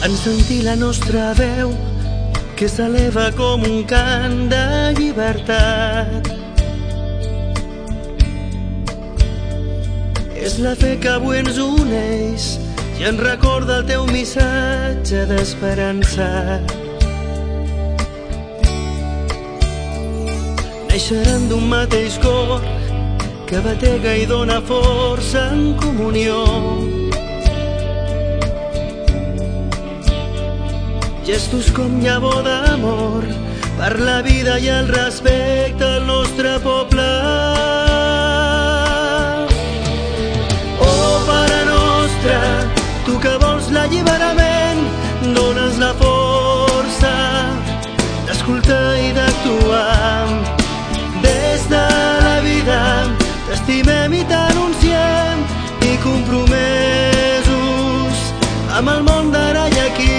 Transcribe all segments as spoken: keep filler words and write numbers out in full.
en sentir la nostra veu que s'eleva com un cant de llibertat. És la fe que avui ens uneix i ens recorda el teu missatge d'esperança. Neixeran d'un mateix cor que batega i dona força en comunió. Gestos com llavor d'amor per la vida i el respecte al nostre poble. Oh, Pare nostre, tu que vols l'alliberament, dones la força d'escoltar i d'actuar. Des de la vida t'estimem i t'anunciem, i compromesos amb el món d'ara i aquí.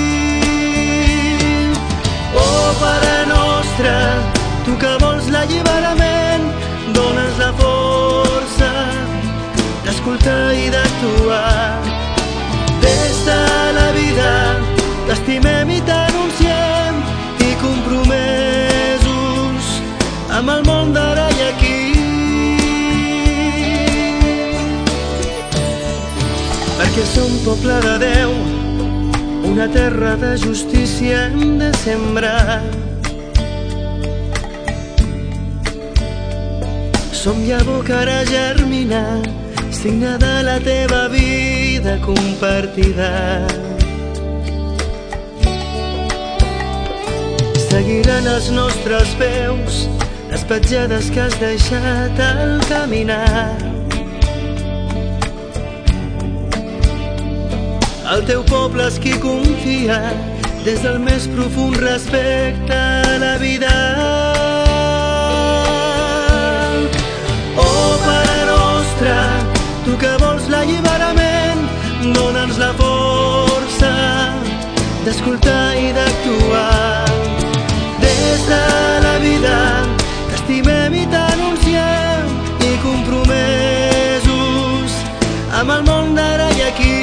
Oh, Pare nostre, tu que vols l'alliberament, dones la força d'escoltar i d'actuar. Des de la vida t'estimem i t'anunciem, i compromesos amb el món d'ara i aquí. Perquè som poble de Déu, una terra de justícia hem de sembrar. Som llavor que ara germina, signe de la teva vida compartida. Seguiran els nostres peus les petjades que has deixat al caminar. El teu poble és qui confia des del més profund respecte a la vida. Oh, Pare nostre, tu que vols l'alliberament, dona'ns la força d'escoltar i d'actuar. Des de la vida t'estimem i t'anunciem, i compromesos amb el món d'ara i aquí.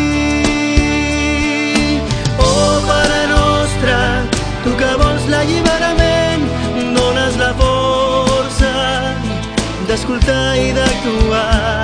Tu que vols l'alliberament, dones la força d'escoltar i d'actuar.